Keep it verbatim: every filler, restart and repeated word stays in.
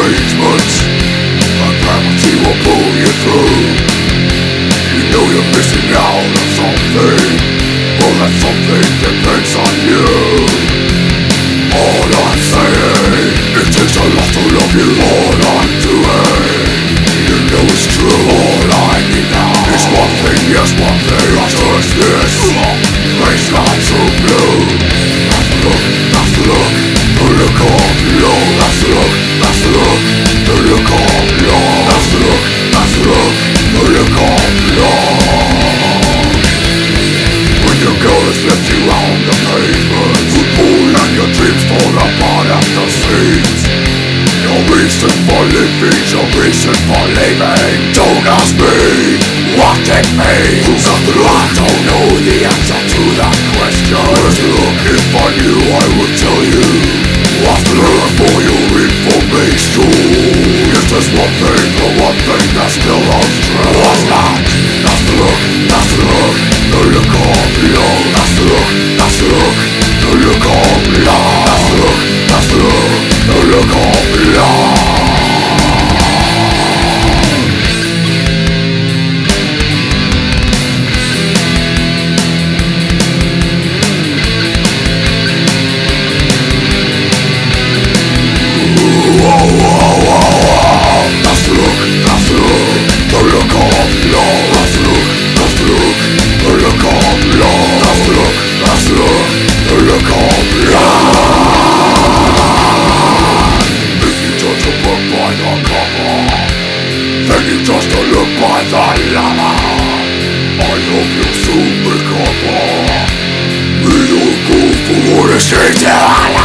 arrangements. But gravity will pull you through. You know you're missing out on something. Well, that something depends on you. All I'm saying, it takes a lot to love you. All I'm doing, you know it's true. All I need now is one thing, yes, one thing. Just this baseline so blue. That's the look, that's the look, the look of love. That's the look, that's the look, the look of love. That's the look, that's the look, the look of love. When your girl has left you on the pavement, football and your dreams fall apart at the seams. Your reason for living, your reason for leaving. Don't ask me, what it means. I don't know the answer to that question. Where's the look? If I knew I would tell you. What's the look for your information? If there's one thing, the one thing that still holds true. What's that? That's the look, that's the look, the look of love. That's the look, that's the look, the look of love. That's the look, that's the look, the look of love. Just to look by the llama, I hope you soon recover. We'll go for the streets.